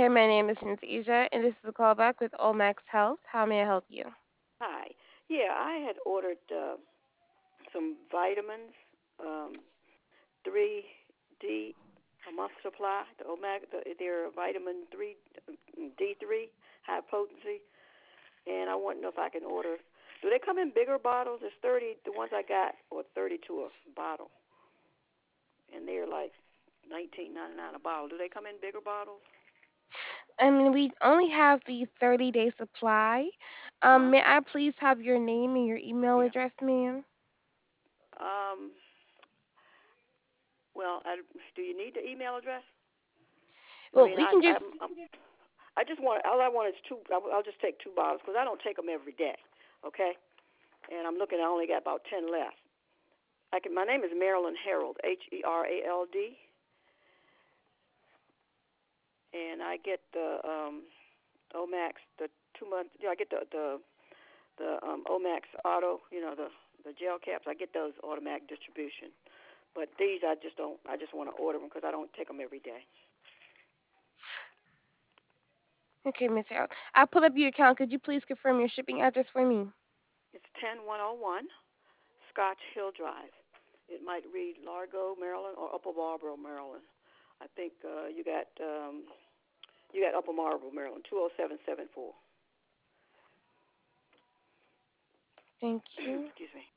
Hi, my name is Natasha, and this is a callback with Olmax Health. How may I help you? Hi. Yeah, I had ordered some vitamins, um, 3D a month supply, the omega, their vitamin 3 D3 high potency, and I want to know if I can order. Do they come in bigger bottles? It's 30. The ones I got or 32 a bottle, and they're like 19.99 a bottle. Do they come in bigger bottles? We only have the 30-day supply. Uh huh. May I please have your name and your email Yeah. address, ma'am? Um. Well, do you need the email address? I Well, mean, we I can just. I'm I just want all I want is two. I'll just take two bottles because I don't take them every day. Okay, and I'm looking. I only got about 10 left. I can. My name is Marilyn Harold, Herald, and I get the Omax, the 2 month. Yeah, I get the Omax Auto. The gel caps. I get those automatic distribution. But these I just don't. I just want to order them because I don't take them every day. Okay, Miss Harold. I pulled up your account. Could you please confirm your shipping address for me? It's 10101 Scotch Hill Drive. It might read Largo, Maryland, or Upper Marlboro, Maryland. I think you got Upper Marlboro, Maryland, 20774. Thank you. Excuse me.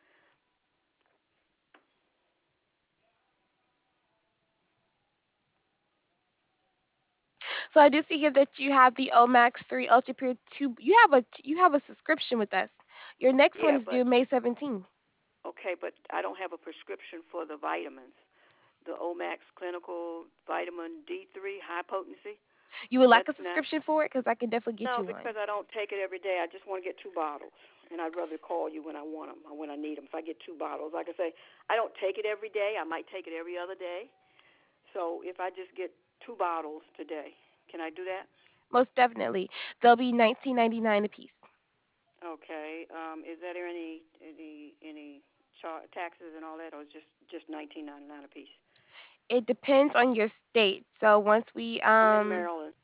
So I do see here that you have the Omax 3 Ultra Pure 2. You have a subscription with us. Your next one Yeah, is but due May 17th. okay, but I don't have a prescription for the vitamins. The Omax Clinical Vitamin D3 High Potency. You would like That's a not. subscription for it? Because I can definitely get No, you one. because I don't take it every day. I just want to get two bottles, and I'd rather call you when I want them or when I need them. If I get two bottles, like I say, I don't take it every day. I might take it every other day. So if I just get two bottles today, can I do that? Most definitely. They'll be 19.99 a piece. Okay. Is that there any taxes and all that, or is just 19.99 a piece? It depends on your state. So once we I'm in Maryland.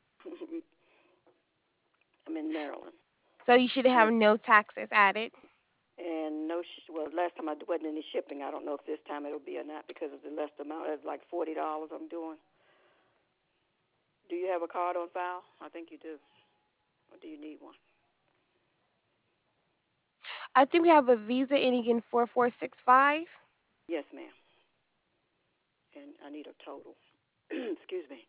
I'm in Maryland, so you should and have no taxes added. no. Well, last time I wasn't any shipping. I don't know if this time it'll be or not because of the less amount. It's like $40 I'm doing. Do you have a card on file? I think you do. Or do you need one? I think we have a Visa ending in 4465. Yes, ma'am. And I need a total. Excuse me.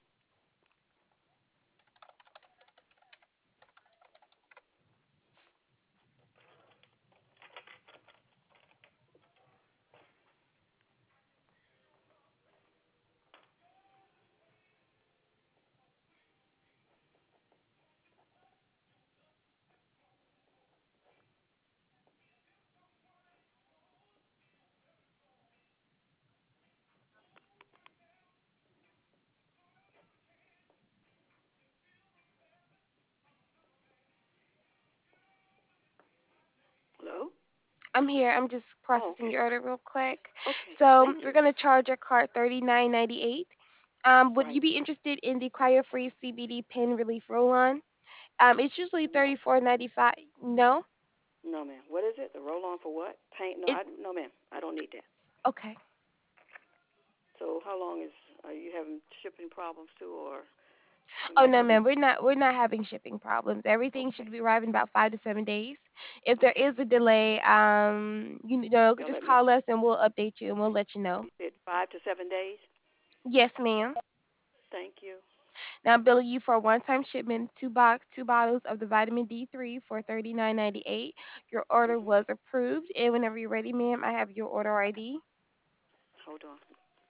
Hello. I'm here. I'm just Oh, processing okay. your order real quick. Okay. So Thank we're you. gonna charge your card 39.98. Would you Right. be interested in the cryo-free CBD pen relief roll-on? It's usually No. 34.95. No. No, ma'am. What is it? The roll on for what? Paint? No, It no, ma'am. I don't need that. okay. So how long is are you having shipping problems too, or it Oh might no, take? ma'am. We're not having shipping problems. Everything Okay. should be arriving about 5 to 7 days. If there Okay. is a delay, Y'all just let me. call us and we'll update you and we'll let you know. You said 5 to 7 days. Yes, ma'am. Thank you. Now I'm billing you for a one-time shipment, two bottles of the vitamin D3 for 39.98. Your order Mhm. was approved, and whenever you're ready, ma'am, I have your order ID. Hold on.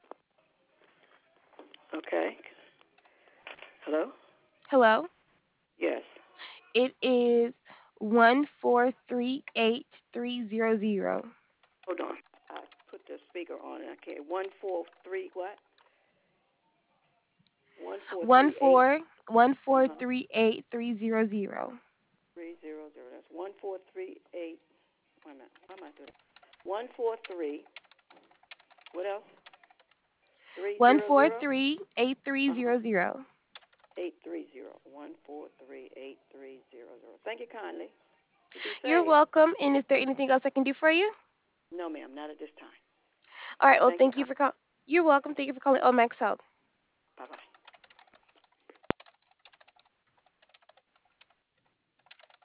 Okay. Hello. Hello. Yes. It is 1438300. Hold on. I put the speaker on. Okay. 143 what? One four One three eight. four one Uh four huh. three eight 300. 300. That's 1438. Wait a minute. Why am I doing? 143. What else? One 300. four three eight three Uh huh. zero zero. 1438300. Thank you kindly. You be You're safe. welcome. And is there anything else I can do for you? No, ma'am, not at this time. All right. Well, Thank you thank you kindly. for calling. You're welcome. Thank you for calling Omax Health. Bye bye.